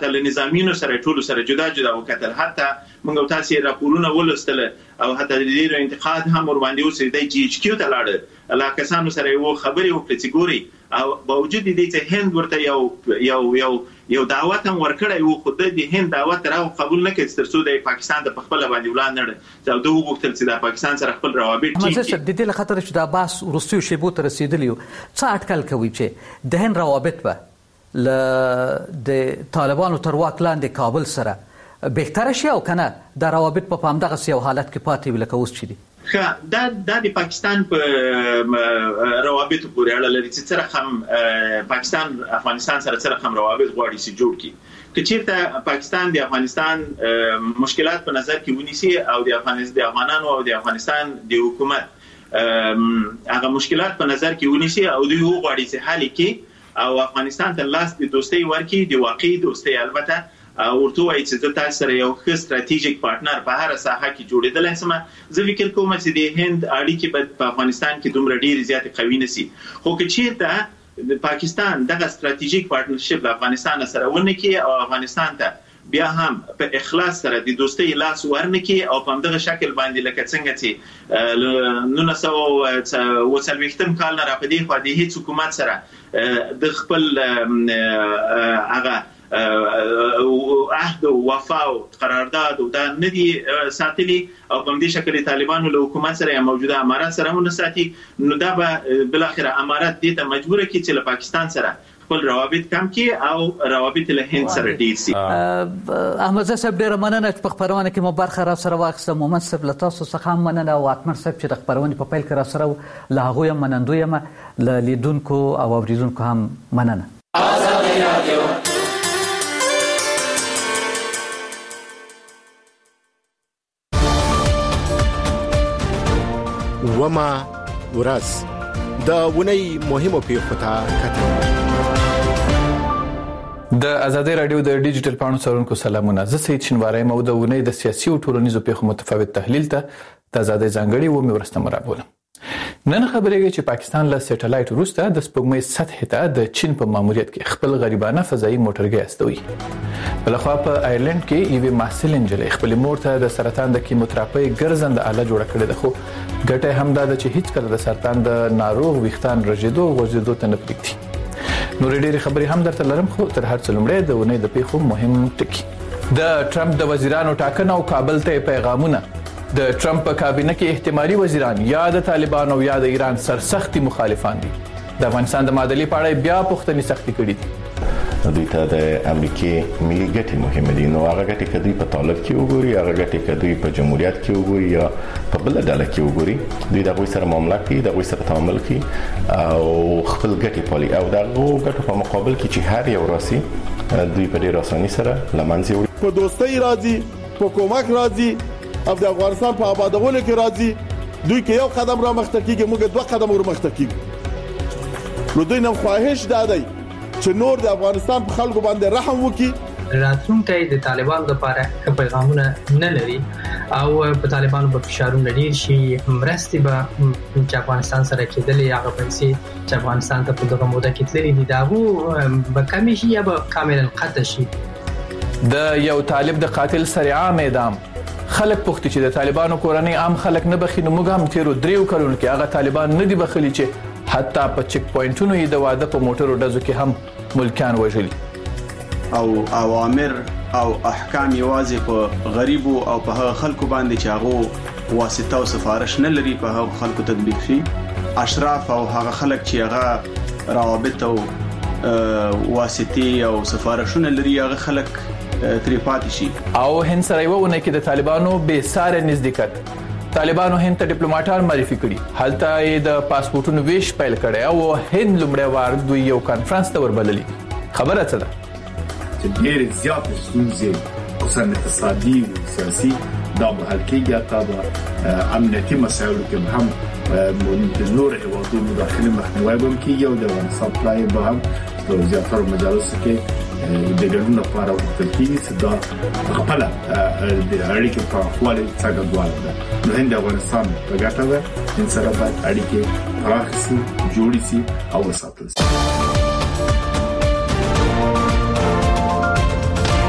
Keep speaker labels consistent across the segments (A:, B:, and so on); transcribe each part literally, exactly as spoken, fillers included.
A: حتی له نظامینو سره ټولو سره جدا جدا وکتل. حتی موږ تاسو راپورونه ولستل او حتی د دې انتقاد هم ور باندې اوسې د جی ایچ کیو ته لاړ لا کسانو سره یو خبري وکړي چې ګوري او باوجود دې چې هند ورته یو یو یو یو دعوت هم ورکړی وو، خو د هند دعوت راو قبول نه کړ ترڅو د پاکستان د خپل باندې ولان نه ده او دوی وغوښتل چې د پاکستان سره خپل روابط
B: ټینګ کړي. د دې لخطر چې د عباس ورستیو شیبو ته رسیدلی څه اټکل کوي چې د هند روابط به ل د طالبانو تر واک لاندې کابل سره بهتر شي او کنه د روابط په همدغه سیو حالت کې پاتې وي لکه اوس چې دي؟
A: دا د پاکستان په روابط پورې اړه لري چې سره هم پاکستان افغانستان سره سره هم روابط غواړي چې جوړ کړي. که چیرته پاکستان د افغانستان مشکلات په نظر کې ونیسي او د افغانستان د افغانانو او د افغانستان د حکومت هغه مشکلات په نظر کې ونیسي او دوی غواړي چې حل کړي او افغانستان ته لاس د دوستۍ ورکړي، د واقعي دوستۍ البته ورته وایي چې د تاسو سره یو ښه ستراتیژیک پارټنر په هر ساحه کې جوړېدل سم. زه فکر کوم چې د هند اړیکې په افغانستان کې دومره ډېر زیات قوي نشي، خو که چیرته د پاکستان دغه ستراتیژیک پارټنرشپ د افغانستان سره ونه کړي او افغانستان ته بیا هم په اخلاص سره د دوستۍ لاس ورنکړي او په دغه شکل باندې لکه څنګه چې نو نسو وسلويختم کال نه را پدې خو د هیڅ حکومت سره د خپل هغه عهد او وفا او قرارداد او دا ندي ساتلي او په دې شکل طالبانو له حکومت سره موجوده امارات سره مون ساتي، نو دا به بل اخر امارات دې ته مجبور کړي چې له پاکستان سره خپل روابط کم کړي او روابط له هند سره ډیر شي.
B: احمد صاحب ډیر مننه چې په خبرونه کې مو برخه را سره واخیسته. مومن صاحب له تاسو څخه هم مننه او اکمل صاحب چې د خبرونه په پیل کې را سره له هغوی هم منندوی یم، له لیدونکو او اوریدونکو هم مننه.
C: وما ورځ د ونی مهمو پیښو ته کتل.
D: د ازادي رادیو د ډیجیټل پاڼو څارونکو سلامونه. زه سید شینواری مو د ونی د سیاسي او ټولنیزو پیښو متفاوت تحلیل ته د ازادي ځانګړي و مې ورسته مرابوله. نن خبرېږي چې پاکستان له سټلایټ وروسته د سپوږمۍ سطح ته د چین په ماموریت کې خپل غریبانه فضایي موټرګي استوي. بلخوا په آیرلند کې یوې محصل انجلۍ خپل مور ته د سرطان د کیموتراپي ګرځنده آله جوړه کړې ده، خو ګټه همدا ده چې هیڅ کله د سرطان د ناروغ ویښتان رژېدو او غوړېدو ته نه پرېږدي. نور ډېرې خبرې هم درته لرم، خو تر هر څه لومړی د ونې د پیښو مهم ټکي. د ټرمپ د وزیرانو ټاکنه او کابل ته پیغامونه. د ټرمپ په کابینه کې احتمالي وزیران یا د طالبانو یا د ایران سرسختي مخالفان دي. د افغانستان د معادلې په اړه بیا پوښتنې سختي کړې دي.
E: دوی ته د امریکای ملي ګټې مهمه دي، نو هغه ګټې کدی په طالب کې وګوري، هغه ګټې کدی په جمهوریت کې وګوري یا په بل ډله کې وګوري، دوی د غوي سره معاملې کوي، د غوي سره تعامل کوي او خپل ګټې پالي او دغه ګټو په مقابل کې چې هر یو راسي دوی په ډېر اساني سره لمنځه وړي.
F: په دوستۍ راځي، په کومک راځي او د افغانستان په آبادولو کې راځي. دوی کې یو قدم را مخته کیږي، موږ دوه قدم ور مخته کیږو. نو دوی نو خواهش دادی چې نور د افغانستان په خلکو باندې رحم وکړي.
G: راتلونکي د طالبانو لپاره ښه پیغامونه نه لري او په طالبانو په فشارونه ډیر شي، مرستې به چې افغانستان سره کېدلې هغه پیسې چې افغانستان ته په دغه موده کې تللې دي دا وو به کمی شي یا به کاملا قطع شي.
D: د یو طالب د قاتل سره عام اعدام. خلک پوښتنه چې د طالبانو کورنۍ عام خلک نه بخي، نو موږ هم تیرو دریو کلونو کې هغه طالبان نه دي بخلي چې حتی په چک پوینټونو یې د واده په موټرو ډزو کې هم ملکان وژلي.
H: او اوامر او احکام یوازې په غریبو او په هغه خلکو باندې چې هغه واسطه او سفارش نه لري په هغه خلکو تطبیق شي. اشراف او هغه خلک چې هغه روابط او واسطې او سفارشونه لري هغه خلک تری پاتې شي.
D: او هند سره یو ونه کې د طالبانو به ساره نزدېکت. طالبانو هند ته ډیپلوماټان معرفي کړي، هلته یې د پاسپورتونو ویش پیل کړي او هند لومړی وار دوی یو کانفرنس ته وربللي. خبره څه ده؟
I: چې ډېر زیات ستونزې خصوصا اقتصادي او سیاسي دا به حل کېږي، حتی به امنیتي مسایلو کې هم د نور هیوادونو داخلي مخنیوی به هم کېږي او د افغانستان پلای به هم په زیاترو مجالسو کې د ګډون لپاره وکړل کېږي چې دا خپل د اړیکې په خپل څرګندواله ده. نو هند افغانستان په ګټه ده، هند سره باید اړیکې پراخ شي، جوړې شي او وساتل شي.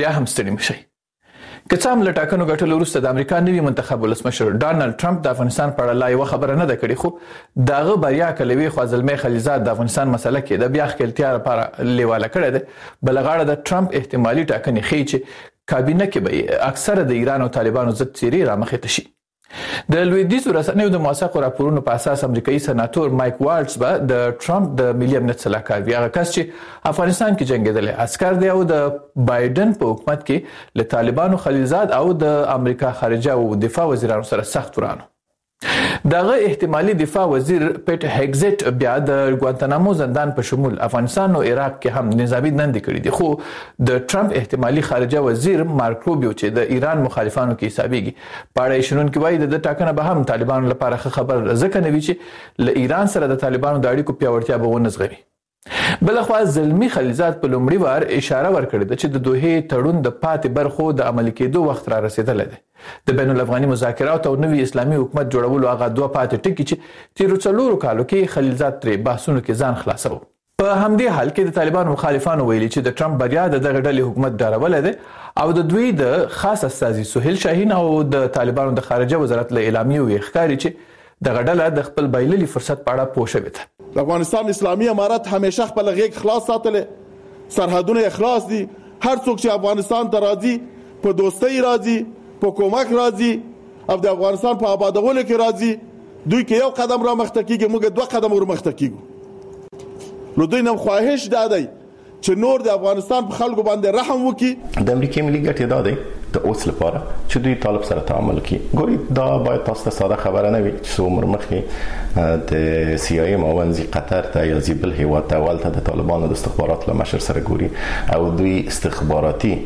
D: بیا هم ستړي مشئ. که څه هم له ټاکنو ګټلو وروسته د امریکا نوي منتخب ولسمشر ډانلډ ټرمپ د افغانستان په اړه لا یوه خبره نه ده کړې، خو د هغه بریا که له یوې خوا زلمی خلیلزاد د افغانستان مسله کې د بیا ښکېلتیا لپاره لیواله کړې ده، بله غاړه د ټرمپ احتمالي ټاکنې ښیي چې کابینه کې به اکثره د ایران او طالبانو ضد څیرې رامخې ته شي. د لویدیځو رسنیو د موثقو راپورونو په اساس امریکایي سناتور مایک والټز به د ټرمپ د ملي امنیت سلاکار وي، هغه کس چې افغانستان کې جنګېدلی عسکر دی او د بایدن په حکومت کې له طالبانو، خلیلزاد او د امریکا خارجه او دفاع وزیرانو سره سخت ورانو. دغه احتمالي دفاع وزیر پیټ هګزټ بیا د ګوانتانامو زندان په شمول افغانستان او عراق کې هم نظامي دندې کړې دي، خو د ټرمپ احتمالي خارجه وزیر مارک روبیو چې د ایران مخالفانو کې حسابيږي په اړه شنونکي وایي د ټاکنه به هم طالبانو لپاره ښه خبر ځکه نه وي چې له ایران سره د طالبانو د اړیکو پیاوړتیا به ونه زغمي. بلخوا زلمی خلیلزاد په لومړي وار اشاره ورکړې ده چې د دوحې تړون د پاتې برخو د عملي کېدو وخت را رسیدلی دی. د بین الافغاني مذاکراتو او نوي اسلامي حکومت جوړولو هغه دوه پاتې ټکي چې تیرو څلورو کالو کې خلیلزاد ترې بحثونو کې ځان خلاصو. په همدې حال کې د طالبانو مخالفانو ویلي چې د ټرمپ بریا د دغه ډلې حکومت ډارولی دی او د دوی د خاص استازي سهیل شاهین او د طالبانو د خارجه وزارت له اعلامیو یې ښکاري چې دغه ډله د خپل بایللي فرصت په اړه پوه شوې ده.
F: د افغانستان اسلامي امارت همیشه خپل غیږ خلاص ساتلې، سرحدونه یې خلاص دي. هر څوک چې افغانستان ته راځي په دوستۍ راځي، په کومک راځي او د افغانستان په آبادولو کې راځي. دوی کې یو قدم را مخته کیږي، موږ دوه قدم ور مخته کیږو. نو دوی نو خواهش دا دی چې نور د افغانستان په خلکو باندې رحم وکړي.
E: د امریکای ملي ګټې دا دی د اوس لپاره چې دوی طالب سره تعامل کړي. ګوري دا باید تاسو ته ساده خبره نه وي چې څو عمر مخکې د سی آی ای ماونځي قطر ته یا زیبل هیواد ته ولته د طالبانو د استخبارات له مشر سره ګوري او دوی استخباراتي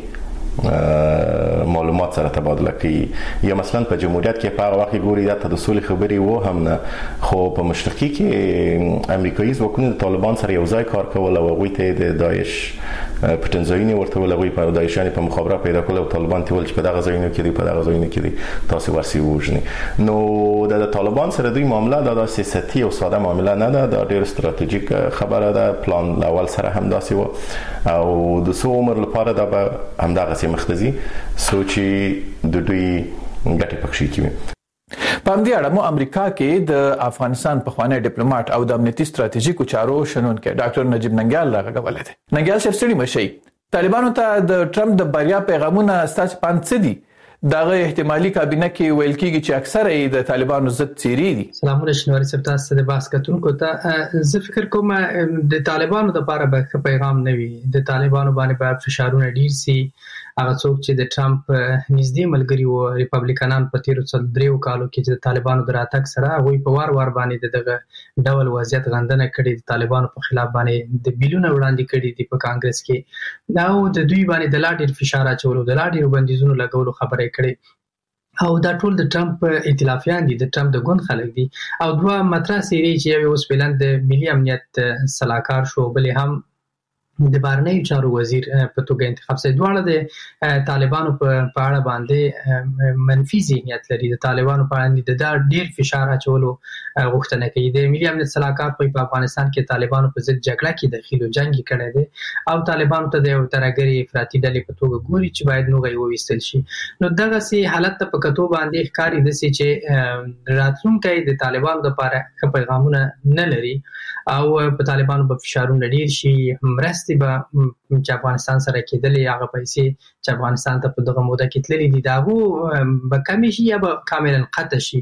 E: معلومات سره تبادله کوي. یا مثلا په جمهوریت کې په هغه وخت ګوري دا ته د سولې خبري وو هم نه، خو په مشرقي کې امریکایي ځواکونه د طالبان سره یو ځای کار کول او هغوی ته د داعش پټنځایونه ورته ول، هغوی په داعشانو په مخابره پیدا کول او طالبان ته ول چې په دغه ځایونو کې دی په دغه ځایونو کې دی تاسو ورسي وژني. نو د طالبان سره دوی معامله دا د سیاسي او ساده معامله نه ده، دا ډېر ستراتیژیک خبره ده. پلان اول سره هم داسې و او د څو عمر لپاره دا به همدغه مخدزي سوچي د دوی ګټه پکښې کوي.
D: په همدې اړه مو امریکا کې د افغانستان پخوانی ډیپلوماټ او د امنیتي ستراتیژیکو چارو شنونکی ډاکټر نجیب ننګیال راغلی دی. ننګیال صاحب ستړي مشئ، طالبانو ته د ټرمپ د بریا پیغامونه ستاسو په اند څه دي؟ دغه احتمالي کابینه کې ویل کېږي چې اکثره یې د طالبانو ضد څیرې دي.
G: سلامونه شنواري صاحب، تاسو د بحث کتونکو ته زه فکر کوم د طالبانو لپاره به ښه پیغام نه وي. د طالبانو باندې به فشارونه ډیر سي. هغه څوک چې د ټرمپ نږدې ملګری وو ریپابلیکانان په تیرو څل دریو کالو کې چې د طالبانو د راتګ سره هغوی په وار وار باندې دغه ډول وضعیت غندنه کړې، د طالبانو په خلاف باندې د بیلونه وړاندې کړي دي په کانګرس کې، دا د دوی باندې د لا ډیر فشار اچولو، د لا ډیر بندیزونو لګولو خبره کړي او دا ټول د ټرمپ ائتلافیان دي، د ټرمپ د ګوند خلک دي. او دوه مطرح سیری چې یو اوس بلند د ملي امنیت سلاکار شو، بلې هم د بهرنیو چارو وزیر په توګه انتخاب شوی. دواړه د طالبانو په اړه باندې منفي ذهنیت لري، د طالبانو په اړه د ډیر فشار اچولو غوښتنه کوي. د ملي امنیت سلاکار په افغانستان کې طالبانو په ضد جګړه کې دخیل او جنگ کړی دی او طالبانو ته د یو ترهګري افراطي ډلې په توګه ګوري چې باید نوغه وویستل شي. نو دغه سي حالت ته په کتو باندې ښکاري دسي چې راتلونکي د طالبانو لپاره ښه پیغامونه نه لري او په طالبانو په فشارونه ډیر شي. مرستې به چې افغانستان سره کېدلې، هغه پیسې چې افغانستان ته په دغه موده کې تللې دي دا هغو به کمې شي یا به کاملا قطع شي.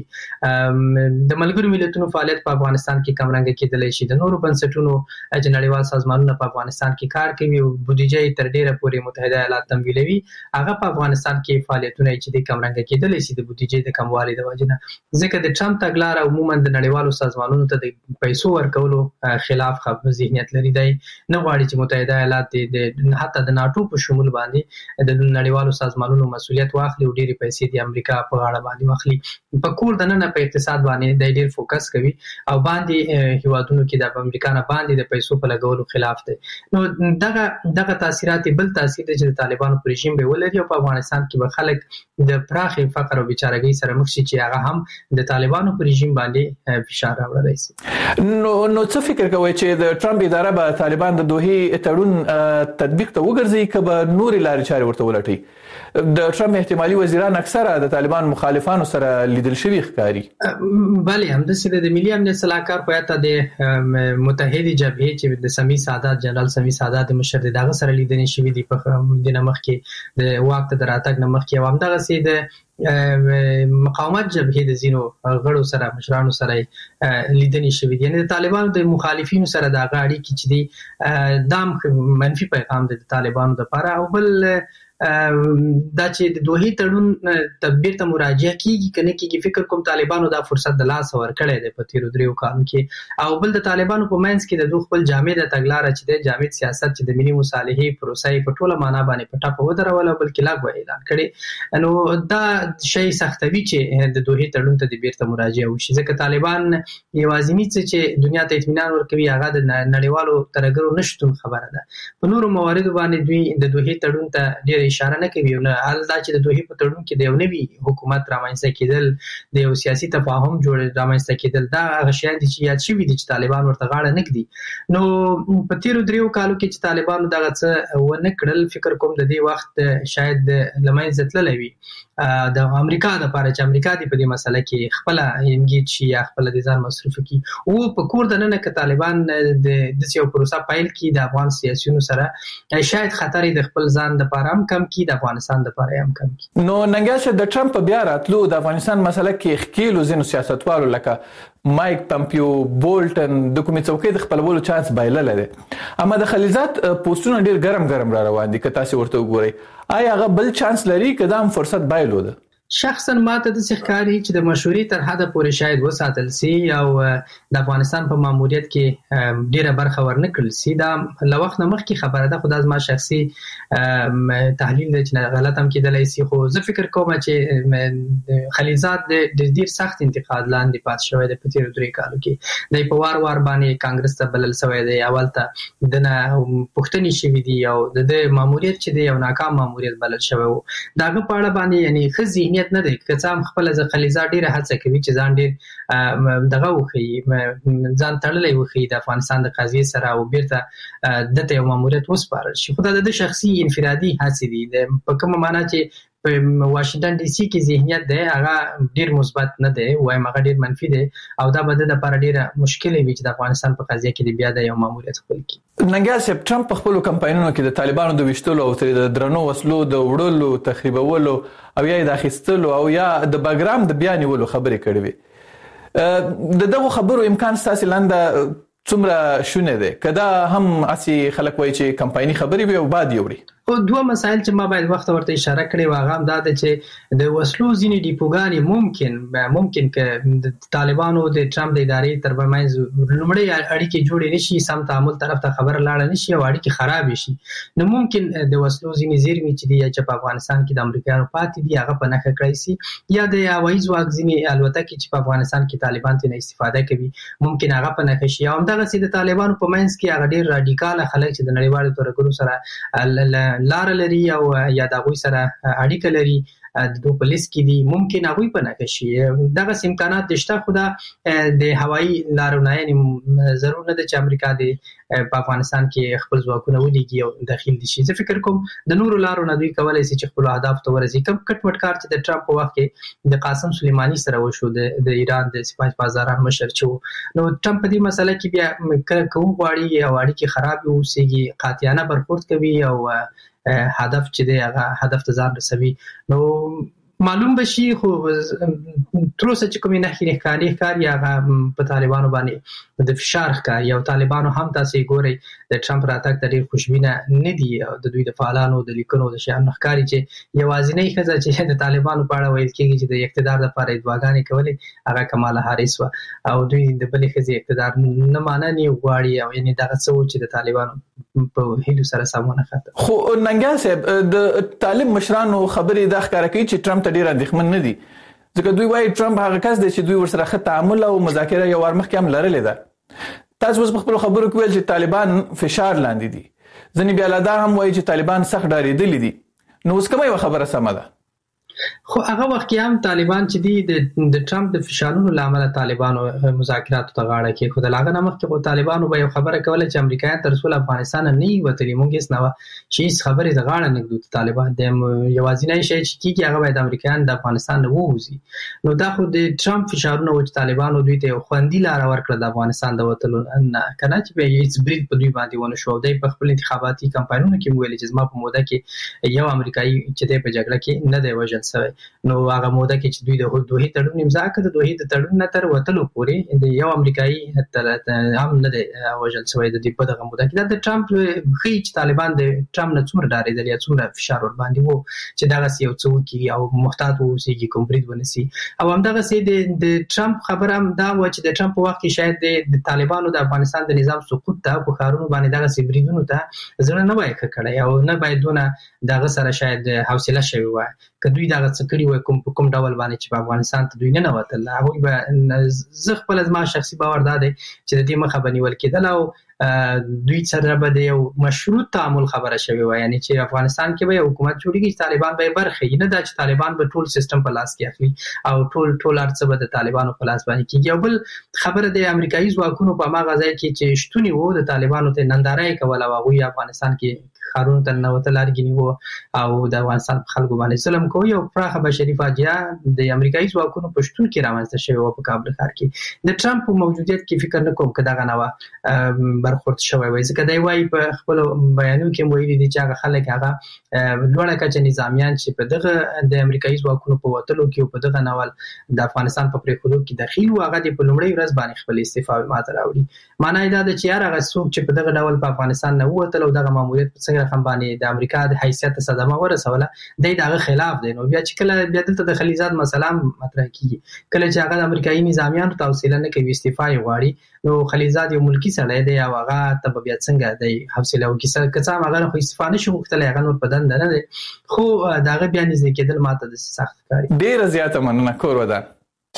G: د ملګرو ملتونو فعالیت په افغانستان کې کمرنګه کېدلی شي. د نورو بنسټونو چې نړیوال سازمانونه په افغانستان کې کار کوي او بودیجه یې تر ډیره پورې متحده ایالات تمویلوي، هغه په افغانستان کې فعالیتونه چې د کمرنګه کېدلی شي د بودیجې د کموالي د وجې نه، ځکه د ټرمپ تګلاره عموما د نړیوالو سازمانونو ته د پیسو ورکولو خلاف ذهنیت لري. دی نه غواړي چې متحده ایالات د حتی د ناتو په شمول باندې د نړیوالو سازمانونو مسولیت واخلي او ډېرې پیسې د امریکا په غاړه باندې واخلي. په کور دننه په اقتصاد باندې د ډېر فوکس کوي او باندې هیوادونو کې د امریکا نه باندې د پیسو په لګولو خلاف دی. نو دغه دغه تاثیرات بل تاثیر دی چې د طالبانو پر رژیم به ولري او په افغانستان کې به خلک د پراخ فقر او بیچارهګۍ سره مخ شي چې هغه هم د طالبانو پر رژیم باندې فشار راوړلی شي.
D: نو نو څه فکر کوئ چې د ټرمپ اداره به طالبان د دوحې تړون تطبیق ته وګرځي که به نورې لارې چارې ورته ولټي؟ د ټرمپ احتمالي وزیران اکثره د طالبان مخالفانو سره لیدل شوي ښکاري.
G: بله همداسې د ملي امنیت صلاحکار خو حتی د متحدې جبهې چې د سمیع سادات جنرال سمیع سادات مشر دی دغه سره لیدنې شوي دي په د نه مخکې د واک ته د راتګ نه مخکې، او همدغسې د مقاومت جبهې د ځینو غړو سره مشرانو سره لیدنې شوي دي. یعنې د طالبانو د مخالفینو سره د هغه اړیکې چې دي دا هم منفي پیغام دی د طالبانو دپاره. او بل دا چې د دوحې تړون تدبیر ته مراجعه کیږي کنه کیږي، فکر کوم طالبانو دا فرصت د لاس ورکړی دی په تیرو دریو کالو کې. او بل د طالبانو په منځ کې د دوه خپل جامد تګلاره چې د جامد سیاست چې د ملي مصالحې پروسې په ټوله معنا باندې په ټاپه ودرول، بلکې لاګو اعلان کړي. نو دا شی سختوي چې د دوحې تړون ته د بیرته مراجعه وشي، ځکه طالبان یوازینی څه چې دنیا ته اطمینان ورکوي هغه د نړیوالو ترهګرو نشتون خبره ده. په نورو مواردو باندې دوی د دوحې تړون ته ډېر اشاره نه کوي. نو حال دا چې د دوحې په تړون کې د یو نوي حکومت رامنځته کېدل، د یو سیاسي تفاهم جوړ رامنځته کېدل، دا هغه شیان دي چې یاد شوي دي چې طالبان ورته غاړه نه ږدي. نو په تیرو دریو کالو کې چې طالبانو دغه څه ونه کړل، فکر کوم د دې وخت شاید له منځه تللی وي د امریکا دپاره چې امریکا دې په دې مسله کې خپله انګیج شي یا خپله د ځان مصروفه کړي. او په کور دننه که طالبان د داسې یو پروسه پیل کړي د افغان سیاسیونو سره، شاید خطر یې د خپل ځان دپاره هم کم کړي، د افغانستان دپاره هم کم کړي.
D: نو ننګیال د ټرمپ بیا راتلو د افغانستان مسله کې ښکېلو ځینو سیاستوالو لکه مایک پمپیو، بولټن د کومې څوکۍ د خپلولو چانس بایللی دی. اما د خلیلزاد پوسټونه ډېر ګرم ګرم را روان دي، که تاسې ورته وګورئ آیا هغه بل چانس لري که دا هم فرصت بایلو ده؟
G: شخصا ماته داسې ښکاري چې د مشورې تر حده پورې شاید وساتل سي او د افغانستان په ماموریت کې ډیره برخه ورنه کړل سي. دا له وخت نه مخکې خبره ده، خو دا زما شخصي تحلیل دی چې غلط هم کېدلی سي. خو زه فکر کوم چې خلیلزاد د ډېر سخت انتقاد لاندې پاتې شوی دی په تېرو درې کالو کې. دی په وار وار باندې کانګرس ته بلل شوی دی، اول ته د نه پوښتنې شوي دي او د ده ماموریت چې دی یو ناکام ماموریت بلل شوی و. د هغه په اړه باندې یعنې ښه ذهنیت نه دی. که څه هم خپله زه خلیلزاد ډېره هڅه کوي چې ځان ډېر دغه وښیي، ځان تړلی وښیي د افغانستان د قضیې سره او بیرته دته یو ماموریت وسپارل شي. خو دا د ده شخصي انفرادي هڅې دي. په کومه معنا چې په واشنګټن ډي سي کې ذهنیت دی هغه ډېر مثبت نه دی، وایم هغه ډېر منفي دی، او دا به د لپاره ډېره مشکله وي چې د افغانستان په قضیه کې د بیا د یو ماموریت خپل کړي.
D: ننګیال صاحب، ټرمپ په خپلو کمپاینونو کې د طالبانو د ویشتلو او د درنو وسلو د وړلو، تخریبولو او یا د اخیستلو او یا د بګرام د بیا نیولو خبرې کړې وي. د دغو خبرو امکان ستاسې لاندې څومره شونه دی؟ که دا هم هسې خلک وایي چې کمپایني خبرې وي او بعد یې وړي؟
G: خو دوه مسایل چې ما باید وخت ورته اشاره کړې و هغه هم دا ده چې د وسلو ځینې ډیپوګانې ممکن ممکن که د طالبانو د ټرمپ د ادارې تر منځ لومړی اړیکې جوړې نه شي، سم تعامل طرف ته خبره لاړه نه شي او اړیکې خرابې شي، نو ممکن د وسلو ځینې زیرمې چې دي چې په افغانستان کې د امریکایانو پاتې دي هغه په نښه کړی سي، یا د هوایي ځواک ځینې الوتکې چې په افغانستان کې طالبان ترې استفاده کوي ممکن هغه په نښه شي. او همدغسې د طالبانو په منځ کې هغه ډېر راډیکاله خلک چې د نړیوالو ترهګرو سره لار لري او یا د هغوی سره اړیکه لري، د دوی په لیست کې دي، ممکن هغوی په نښه شي. دغسې امکانات شته، خو دا د هوایي لارو نه یعنې ضرور نه ده چې امریکا د په افغانستان کې خپل ځواکونه ولیږي او داخل دي شي. زه فکر کوم د نورو لارو نه دوی کولی شي چې خپلو اهدافو ته ورسي. کم کټ وټ کار چې د ټرمپ په وخت کې د قاسم سلیماني سره وشو، د ایران د سپاه بازاران مشر چې و، نو ټرمپ په دې مسله کې بیا کله که وغواړي او اړیکې خرابې واوسېږي قاطعانه برخورد کوي او هدف چې دی هغه هدف ته ځان رسوي، نو معلوم بشي. خو تر اوسه چې کومې نښې ښکاري ښکاري هغه په طالبانو باندې د فشار ښکاري، او طالبانو هم تاسې ګورئ د ټرمپ راتګ ته ډېر خوشبینه نه دي، او د دوی د فعالانو د لیکنو د شیانو ښکاري چې یوازینۍ ښځه چې د طالبانو په اړه ویل کېږي چې د اقتدار لپاره یې دعاګانې کولې هغه کماله هاریس وه، او دوی د بلې ښځې اقتدار نه مننې غواړي، او یعنې دغه څه و چې د طالبانو په هیلو سره سم ونه خته.
D: خو ننګیال صاحب، د طالب مشرانو خبرې دا ښکاره کوي چې ټرمپ ته ډېر اندېښمن نه دي، ځکه دوی وایي ټرمپ هغه کس دی چې دوی ورسره ښه تعامل او مذاکره یو وار مخکې هم لرلې ده. تاسو اوس په خپلو خبرو کې ویل چې طالبان فشار لاندې دي، ځینې بیا لا دا هم وایي چې طالبان سخت ډارېدلي دي، نو اوس کومه یوه خبره سمه ده؟
G: خو هغه وخت کې هم طالبان چې دی د ټرمپ د فشارونو لامل طالبانو مذاکرات ته غاړه کې خو د لاغه نمخ کې طالبانو به یو خبره کوله چې امریکایان تر څو افغانستان نه وتلی مونږ هیڅ نه چې خبرې د غاړه نه ګدو طالبان د یوازینی شی چې کیږي هغه د امریکایان د افغانستان نه ووزي نو دا خو د ټرمپ فشارونو چې طالبانو دوی ته خوندي لار ورکړه د افغانستان د وتلو نه کنه چې به هیڅ برید په دوی باندې ونه شو د خپل انتخاباتي کمپاینونو کې ویل چې زما په موده کې یو امریکایي چې د په جګړه کې نه دی وژل شوی نو هغه موده کې چې دوی د دوه تړون امضا کړ د دوه د تړون نه تر وتلو پورې د یو امریکایي هم نه دی وژل شوی د دې په دغه موده کې د ټرمپ خي چې طالبان د ټرمپ نه څومره ډارېدل یا څومره فشار ور باندې وو چې دغه یو څوک او محتاط وو چې کوم برید ونسي او هم دغه سي د ټرمپ خبره هم دا و چې د ټرمپ وخت کې شاید د طالبانو د افغانستان د نظام سقوط ته په خارونو باندې دغه سي بریدونو ته ځنه نه وای کړی او نه باید دغه سره شاید حوصله شوی وای که دوی دغه څه کړي وای کوم کوم ډول باندې چې په افغانستان ته دوی نه وتل هغه به زه خپل از ما شخصي باور داده چې د دې مخه بنول کېدل او دوی سره به د یو مشروط تعامل خبره شوی وای یعنی چې افغانستان کې به حکومت جوړیږي طالبان به برخه نه دا چې طالبان به ټول سیستم په لاس کې اخلي او ټول ټول ارڅ به د طالبانو په لاس باندې کېږي او بل خبره د امریکایي ځواکونو په ما غځای کې چې شتونی وو د طالبانو ته نندارای کوله او هغه افغانستان کې خارون ته نو ته لارګنی وو او د افغانستان خلکو باندې ظلم کوي او پراخه بشري فاجعه د امریکایي ځواکونو په شتون کې راوځته شوی او په کابل ښار کې د ټرمپ موجودیت کې فکر نه کوم کدا غنوا برخورد شوی وای ځکه دی وای په خپل بیانونو کې ویلي دي چې هغه خلک هغه لوړه کچه نظامیان چې په دغه د امریکایي ځواکونو په وټلو کې په دغه نوال د افغانستان په پریخودو کې داخل و هغه د پلوړی ورځ باندې خپل استعفا ماته راوړي معنی دا د چې هغه څوک چې په دغه ډول په افغانستان نه وته او دغه ماموریت په څنګه رقم باندې د امریکا د حیثیت صدمه ورسوله د دغه خلاف دی نو بیا چې کله بیا دلته د خلیزات مسله مطرح کیږي کله چې هغه د امریکایي نظامیانو توصیه نه کوي استعفا یې غواړي نو خلیزات یو ملکی سړی دی او هغه ته بیا څنګه دی حوصله او کیسه کڅا هغه خو استعفا نشو وکړل هغه نور بدن نه دی خو دغه بیان ځکه کېدل ماته د سخت کاری
D: ډیر زیاته مننه کور ودان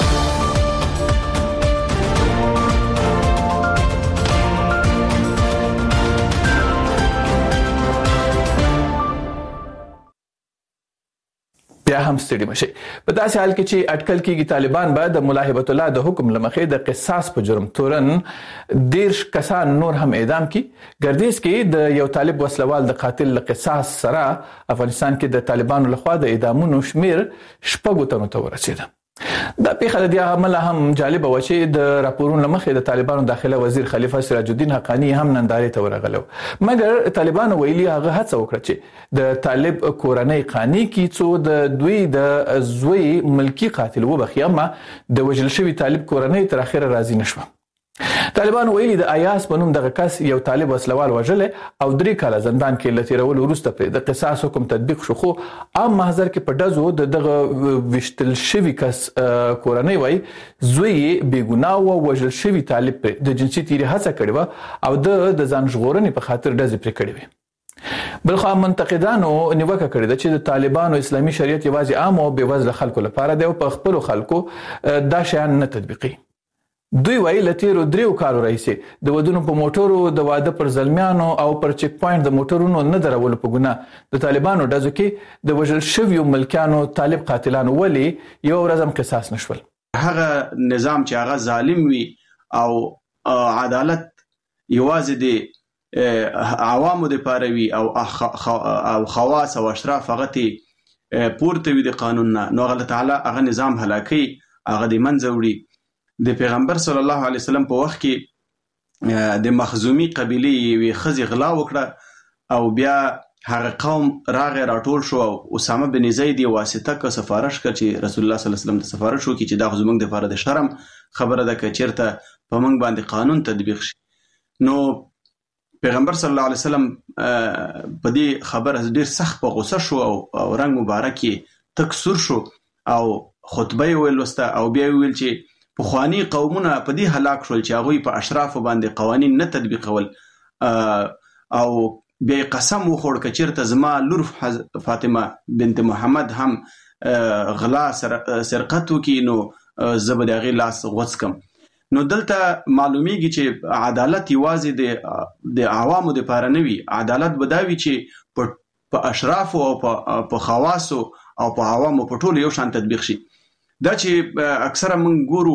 D: بیا هم ستړي مشي په داسې حال کې چې اټکل کېږي طالبان به د ملا هبت الله د حکم لمخې د قصاص په جرم تورن دیرش کسان نور هم اعدام کړي ګردیز کې د یو طالب وسلوال د قاتل له قصاص سره افغانستان کې د طالبانو لخوا د اعدامونو شمیر شپږو تنو ته ورسېده دا پیښه د عمل هم جالب و چې د راپورونو لمخې د طالبانو داخله وزیر خلیفہ سراج الدین حقانی هم نندارې ته ورغلو مګر طالبانو ویلي هغه هڅه وکړه چې د طالب کورنۍ قانی کې څو د دوی د زوی ملکی قاتل وبخي اما د وجل شوی طالب کورنۍ تر اخره راضي نشوه طالبان ویلي د ایاس په نوم دغه کس یو طالب وسلوال وژل او درې کاله زندان کې لتیرول وروسته پر د قصاص حکم تطبیق شو خو عام محضر کې په دزو د دغه وشتل شوی کس کورنۍ وای زوی بیګناه او وژل شوی طالب د جنسي تیری هڅه کړې او د د ځان ژغورنې په خاطر دزې پر کړې وي بلخو منتقدانو نیوکه کړې ده چې د طالبانو اسلامي شریعت یوازې عام او بېوزله خلکو لپاره دی او په خپل خلکو دا شیان نه تطبیقي دوی وایي لتیرو دریو کالو راځي د ودونو په موټرو د واده پر زلمیانو او پر چیک پوینټ د موټرونو نه درول په ګناه د طالبانو دزو کې د وژل شویو ملکانو طالب قاتلانو ولی یو ورځ هم قصاص نشول
H: هغه نظام چې هغه ظالم وي او عدالت یوازې د عوامو د پاره وي او او خواص او اشراف هغه ته پورته وي د قانون نه نو الله تعالی هغه نظام هلاکي هغه د منځ وړي د پیغمبر صلی الله علیه وسلم په وخت کې د مخزومی قبیله وی خزي غلا وکړه او بیا هغه قوم راغی راټول شو او اسامه بن زید واسطه کا سفارش کړ چې رسول الله صلی الله علیه وسلم ته سفارش وکړي چې دا زمونږ د لپاره د شرم خبره ده چې چیرته په موږ باندې قانون تطبیق شي نو پیغمبر صلی الله علیه وسلم په دې خبره ډیر سخت په غوسه شو او رنگ مبارک تک سور شو او خطبه ویل وسته او بیا ویل چې پخوانی قومونه په دې هلاک شول چې هغه په اشراف باندې قوانين نه تطبیقول او بیا قسم وخوړ ک چیرته زما لور فاطمه بنت محمد هم غلا سرقت وکي نو زبد غي لاس غوڅکم نو دلته معلومیږي چې عدالت یوازې د د عوامو د پاره نه وي عدالت بداوي چې په اشراف او په خواصو او په عوامو په ټولو یو شان تطبیق شي. دا چې اکثره موږ ګورو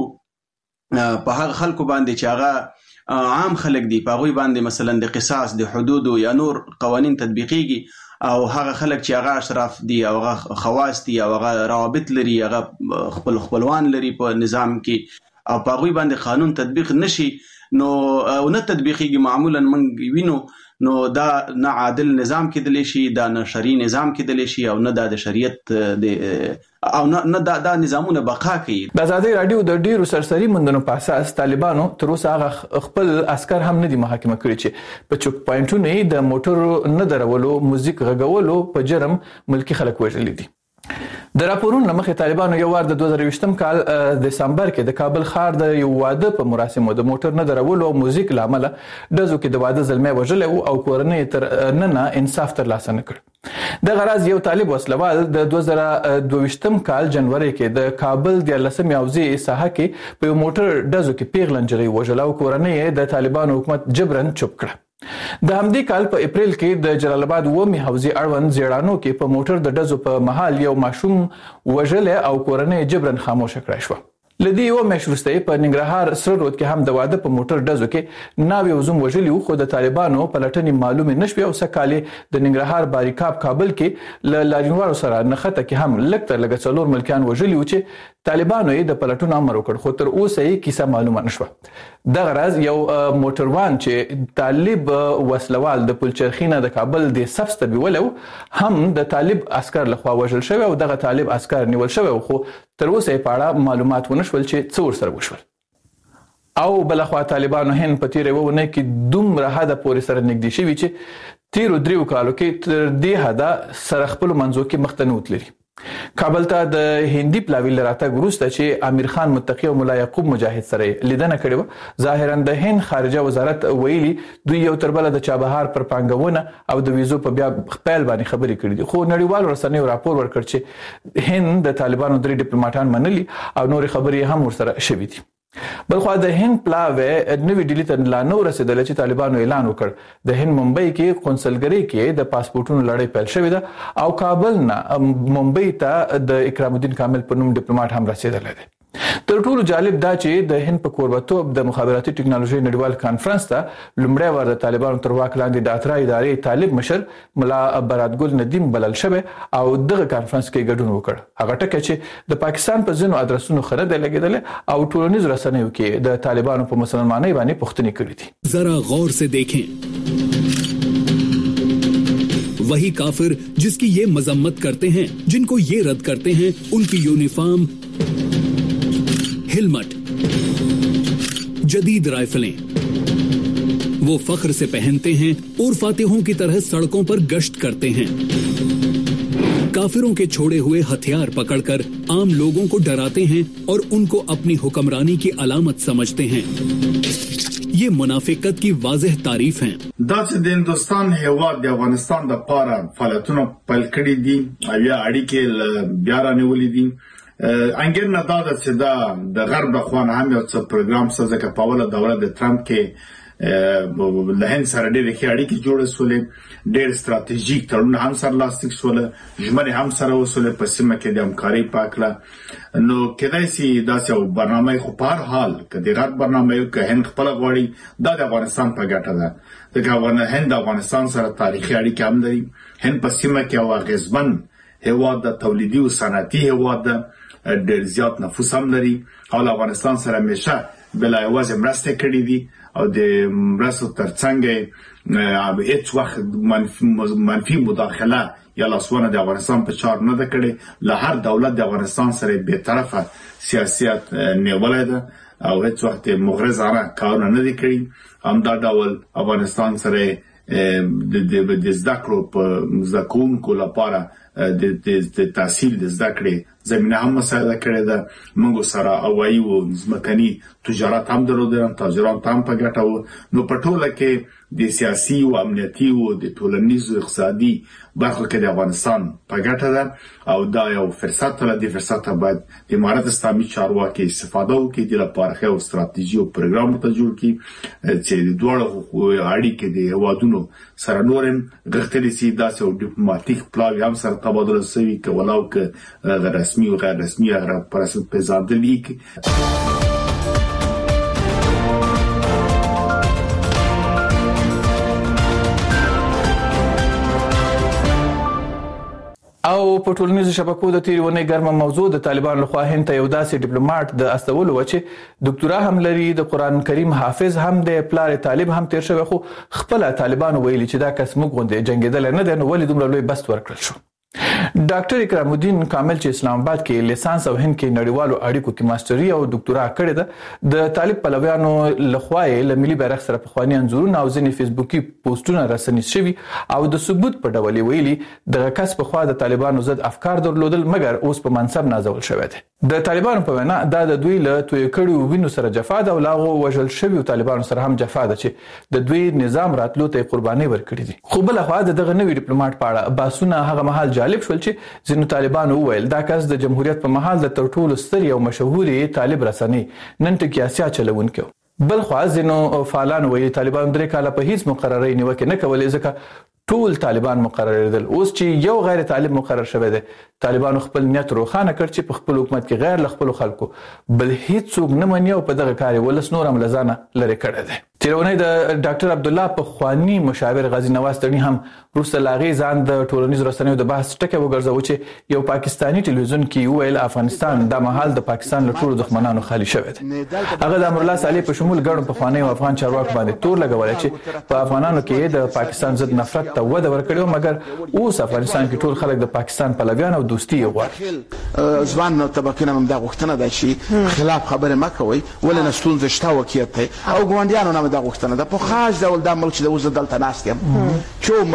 H: په هغه خلکو باندې چې هغه عام خلک دي، په هغوی باندې مثلا د قصاص د حدود یا نور قوانین تطبیقیږي، او هغه خلک چې هغه اشراف دي او هغه خواص دي او هغه روابط لري، هغه خپل خپلوان لري په نظام کې، او په هغوی باندې قانون تطبیق نشي نو او نه تطبیقیږي، معمولا موږ وینو نو دا نه عادل نظام کېدلی شي، دا نه شرعي نظام کېدلی شي، او نه دا د شریعت د او نه دا د نظامونه بقا کوي.
D: د ازادي رادیو د ډیرو سرسري مندونو په اساس طالبانو تر اوسه هغه خپل عسكر هم نه دي محاکمه کړي چې په چوک پاینټونو د موټرو نه درولو، موزیک غږولو په جرم ملکی خلک وژلي دي. د راپورونو مخې طالبانو یو وار د دوه زره ویشتم کال دسمبر کې د کابل ښار د یو واده په مراسمو د موټر نه درولو او موزیک لامل ډزو کې د واده زلمې وژلې او او کورنۍ تر نن انصاف ترلاسه نه کړ. د غرض یو طالب وسلوال د دوه زره دوه ویشتم کال جنوري کې د کابل د لسمې حوزې ساحه کې په یو موټر ډزو کې پیغله نجلۍ وژله او کورنۍ د طالبانو حکومت جبرن چوپ کړه. د همدې کال په اپریل کې د جلال آباد ومي حوزې اړوند زیړانو کې په موټر د ډزو په محل یو ماشوم وژل او کورنۍ جبرن خاموشه کړای شو. لدی یو مېش وروسته په ننګرهار سره رود کې هم د واده په موټر ډزو کې ناوې وزوم وژلی خو د طالبانو په لټنې معلومه نشوي او سکالي د ننګرهار باریکاب کابل کې ل لاجنوارو سره نخته کې هم لکتر لګ څلور ملکان وژلی و چې طالبانو یې د پلټون امر وکړ خو تر اوسه یې کیسه معلومه نشوه. د غرض یو موټروان چې طالب وسلوال د پلچرخینه د کابل د صفسته بیولو هم د طالب عسكر لخوا وژل شوی او دغه طالب عسكر نیول شوی خو تر اوسه په اړه معلومات ونشول چې څور سره وشول. او بلخوا طالبانو هند په تیره ونه کې دومره حد پورې سره نږدې شوي چې تیرو دریو کالو کې تر دې حد سره خپل منځو کې مختنوت لري. کابل ته د هندي پلاوی لراته ګروسته چې امیر خان متقی او مولا یعقوب مجاهد سره لیدنه کړې و. ظاهرا د هند خارجه وزارت ویلي دوی یو تربله د چابهار پر پانګونه او د ویزو په بیا خپل باندې خبرې کړې دي خو نړیوال رسنیو راپور ورکړ چې هند د طالبانو درې ډیپلوماټان منلي او نور خبرې هم ورسره شوې دي. بلخوا د هند پلاوی نوې ډیلی ته لا نو رسیدل چې طالبانو اعلان وکړ د هند ممبئی کې قونسلګری کې د پاسپورتونو لړۍ پیل شوې ده او کابل نه ممبئی ته د اکرام الدین کامل په نوم ډیپلوماټ هم رسیدلی دی. تر ټولو جالب دا چې د هند په کوربتوب د مخابراتي ټکنالوژي نړیوال کانفرنس ته لومړی وار د طالبانو تر واک لاندې د اترا ادارې طالب مشر ملا براتګل ندیم بلل شوی او دغه کانفرنس کې ګډون وکړ. هغه ټکی چې د پاکستان په ځینو ادرسونو خره دی لګیدل او ټولنیز رسنیو کې د طالبانو په مسلمانۍ باندې پوښتنې کړې دي.
J: ذرا غور سے دیکھیں वही काफिर जिसकी ये मजम्मत करते हैं, जिनको ये रद्द करते हैं उनकी यूनिफॉर्म, हेलमेट, जदीद राइफलें वो फख्र से पहनते हैं और फातिहों की तरह सड़कों पर गश्त करते हैं. काफिरों के छोड़े हुए हथियार पकड़कर आम लोगों को डराते हैं और उनको अपनी हुक्मरानी की अलामत समझते हैं. ये मुनाफिकत की वाज़ेह तारीफ हैं.
I: دا چې د هندستان هیواد د افغانستان د پاره فعالیتونه پیل کړي دي او یا اړیکې بیا رانیولې دي. انګر نه دا چې دا د غرب خوان هم یو څه پروګرام سره چې په اوله دوره د ټرمپ کې له هند سره ډېر ښه اړیکې جوړې شولې، ډېر ستراتیژیک تړون هم سره لاسلیک شول، ژمنې هم سره وشولې په سیمه کې د همکارۍ په هکله. نو کېدای شي داسې یو برنامه خو په هر حال که د غرب برنامه یو که هند خپله غواړي دا د افغانستان په ګټه ده ځکه هند د افغانستان سره تاریخي اړیکې هم لري. هند په سیمه کې یو اغېزمن هیواد د تولیدي او صنعتي هیواد ده، ډېر زیات نفوس هم لري او له افغانستان سره همیشه بلا یوازې مرسته کړې دي او د مرستو ترڅنګ هیڅ وخت منفي مداخله یا لاسوانه د افغانستان په چار نه ده کړې. له هر دولت د افغانستان سره به طرفه سیاست نیولای ده او هیڅ وخت مغرضانه کارونه نه دي کړی. هم دا ډول افغانستان سره د د زده کړو په زده کوونکو لپاره د د تحصیل د زده کړې زمينه هم مساعده کړې ده. موږ سره هوایي او ځمکني تجارت هم درلودل، تاجران هم په ګټه وو. نو په ټوله کې د سیاسي او امنیتي او د ټولنیز اقتصادي برخو کې د افغانستان په ګټه ده او دا یو فرصت ده. د فرصت باید د امارت اسلامي چارواکي استفاده وکړي، د لپاره یو ستراتیژي او پروګرام ته جوړ کړي چې د دوه اړیکې د هوادونو سره نورم غښتلي سي. دا یو ډیپلوماټیک پلاوی هم سره تبادله شوی که ولاو که رسمي او غیر رسمي هغه پرسه پیژندل کیږي.
D: او په ټولنیزو شبکو د تیرونې ګرمه موضوع د طالبان لخوا هند ته یو داسې ډیپلوماټ د استولو و چې دکتورا هم لري، د قران کریم حافظ هم دی، پلار طالب هم تیر شوی، خو خپل طالبان ویلي چې دا کس موږ غونډه جنگیدل نه دی، نو ولې دومره لوی بست ورکړل شو. ډاکټر اکرام الدین کامل چې اسلام آباد کې لیسانس او هند کې نړیوالو اړیکو کې ماستري او ډاکټورا کړې ده، د طالب پلویانو لخوا له ملي بیرغ سره په خواني انزورونه او ځینې فیسبوکي پوسټونه رسنیز شوي او د ثبوت په ډول ویلي د کس په خوا د طالبانو ضد افکار درلودل، مګر اوس په منصب نازول شوی دی. د طالبانو په وینا دا د دوی له توی کړو وینو سره جفا ده او لاغو وژل شوی طالبانو سره هم جفا ده چې د دوی نظام راتلو ته قرباني ورکړي دي. خو بل خو دغه نوی ډیپلوماټ پاړه باسونه هغه محل جالب شول چې ځینو طالبانو وویل دا کس د جمهوریت په محل د تر ټولو ستر او مشهوري طالب رسنۍ نن ټکی اسیا چلونکو. بل خو ځینو فعالان ویلي طالبان درې کاله په هیڅ مقرري نیوکه نه کولې، ځکه ټول طالبان مقرر دي. اوس چې یو غیر طالب مقرر شوی دی، طالبانو خپل نیت روښانه کړ چې په خپل حکومت کې غیر له خپل خلکو بل هیڅ څوک نه مني او په دغه کار ولس نور هم لزانه لری کړی دی. تیرونه د ډاکټر عبد الله په خواني مشاور غازی نواز تړي هم روسه لاغي ځان د ټولنیز رسنیو د بحث ټکه وګرځاو چې یو پاکستانی ټلویزیون کې ویل افغانستان د محل د پاکستان له ټولو دښمنانو خالی شوی دی. هغه د امر الله صالح په شمول ګڼ په خواني او افغان چارواکو باندې تور لګولای چې په افغانانو کې د پاکستان ضد نفرت ته وده ورکړي، مګر اوس افغانستان کې ټول خلک د پاکستان پلویان او دوستي غواړي.
K: ځوان نو طبقه هم دا غوښتنه ده چې خلاف خبره مکوي، ولنه ستونزه شته وکیت او ګوندیانو نه دا غوښتنه ده. په خاص ډول دا ملک چې د وزه دلته ناست یم چې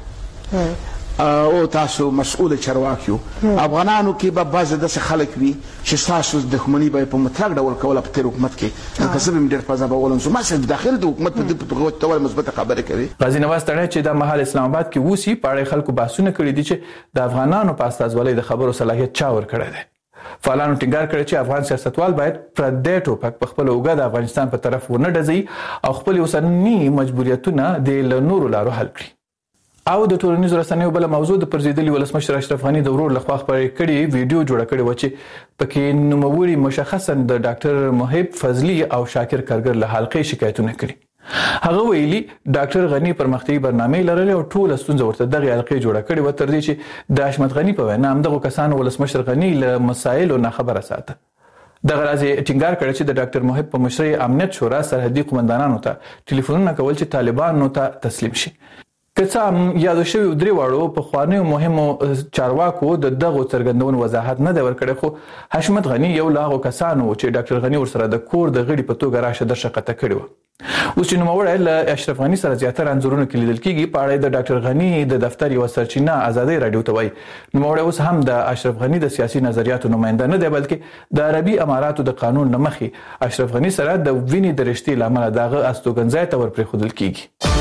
K: ملکه او تاسو مسؤل چارواکیو افغانانو کې به بعض داسې خلک وي چې تاسو د دښمنۍ به په مطلق ډول کوله په تیر حکومت کې که څه به ډېر په ځبه ولنسو ما سره داخل د حکومت په دغه ډول مثبت خبره کوي.
D: غازی نواز تړي چې د محل اسلام آباد کې وسی پاړې خلکو باسونه کړی دي چې د افغانانو په استازولۍ د خبرو صلاحیت چا ور کړی دی. فعالانو ټینګار کړی چې افغان سیاستوال باید پردې ټوپک په خپل اوګه د افغانستان په طرف ونه ډزي او خپل اوسنی مجبوریتونه د نورو لارو حل کړي. او د ټولنیزو رسنیو بل موضوع د پرزیدلی ولسمشر اشرف غنی د ورور لخوا خبرې کړي ویډیو جوړه کړې و چې پکې نوموړي مشخصا د ډاکټر محب فضلی او شاکر کارګر له حلقې شکایتونه کړي. هغه ویلي ډاکټر غنی پرمختګي برنامه لرله او ټول ستونزې ورته دغه حلقې جوړه کړې و تر دې چې د اشمت غنی په وینا هم دغه کسانو ولسمشر غنی له مسایلو نه خبره ساته. دغه راځي ټینګار کړی چې د ډاکټر محب په مشرۍ امنیت شورا سرحدي قومندانانو ته ټلیفونونه کول چې طالبانو ته تسلیم شي. کڅه یاد شوی درې واړو په خوانیو مهمو چارواکو د دغه څرګندونو وضاحت نه دی ورکړی، خو حشمت غنی یو لاغو کسانو چې ډاکټر غنی ورسره د کور د غړي په توګه راشه د شقته کړی و. اوس چې نوموړی له اشرف غنی سره زیاتره انځورونه کې لیدل کېږي. په اړه د ډاکټر غنی د دفتر یو سرچینه ازادي رادیو ته وایي نوموړی اوس هم د اشرف غنی د سیاسي نظریاتو نماینده نه دی، بلکې د عربي اماراتو د قانون نه مخې اشرف غنی سره د وینې د رشتې له امله دغه استوګنځای ته ورپرېښودل کېږي.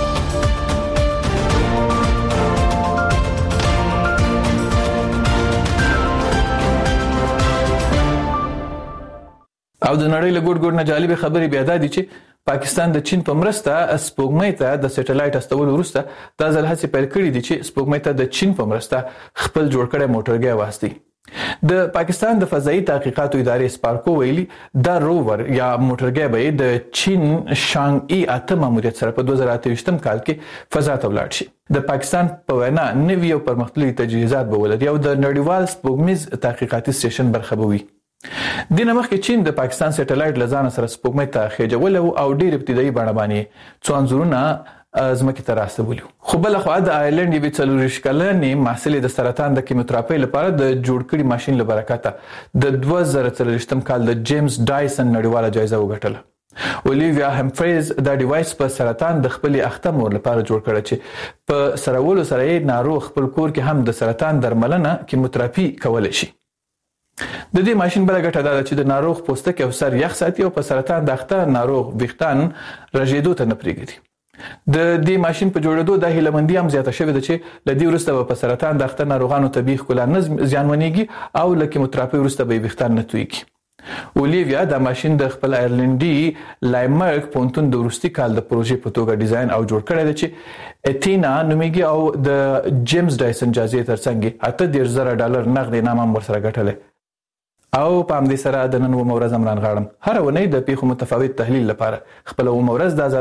D: او د نړۍ له ګوټ ګوټ نه جالب خبرې بیا دا دي چې پاکستان د چین په مرسته سپوږمۍ ته د سټلایټ استولو وروسته دا ځل هڅې پیل کړې دي چې سپوږمۍ ته د چین په مرسته خپل جوړ کړی موټرګی واستي. د پاکستان د فضایي تحقیقاتو ادارې سپارکو ویلي دا روور یا موټرګی به د چین شانګ ای اته ماموریت سره په دوه زره اته ویشتم کال کې فضا ته ولاړ شي. د پاکستان په وینا نوي او پرمختللي تجهیزات به ولري او د نړیوال سپوږمیز تحقیقاتي سټیشن برخه به وي. دینه مخکې چین د پاکستان سټلایټ لزان سره سپوږمۍ ته خېجول او ډېر ابتدایي بڼه باندې څو انځورونه ازمکه ته راستولي. خو بل خو د آیرلند یوې څلوریش کلنې محصلې د سرطان د کیموتراپي لپاره د جوړ کړي ماشين له برکته د دوه زره څلوېښتم کال د جیمز ډایسن نړیواله جایزه وګټله. اولیویا همفریز دا ډیوایس په سرطان د خپل اخته مور لپاره جوړ کړی چې په سرولو سره یې ناروغ خپل کور کې هم د سرطان درملنه کیموتراپي کولای شي. د دې ماشين بل ګټه ده چې د ناروغ پوستکی او سر یخ ساتي او په سرطان د اخته ناروغ ویښتان رژېدو ته نه پرېږدي. د دې ماشين په جوړېدو د هیلمندي هم زیاته شوې ده چې لدی وروسته په سرطان د اخته ناروغانو طبيعي ښکلا نه زیانمنېږي او له کیموتراپي وروسته به ویښتان نه تویږي. اولیویا د ماشين د خپل آیرلنډي لایمرګ پونتون د وروستي کال د پروژې په توګه ډیزاین او جوړ کړی دی چې اتینا نومیږي او د جیمز ډایسن جایزې ترڅنګ اته دېرش زره ډالر نغدي انعام هم ورسره ګټلی. او په همدې سره د نن و مورز امران غاړم هر ونې د پیښو متفاوت تحلیل لپاره خپل و مورز د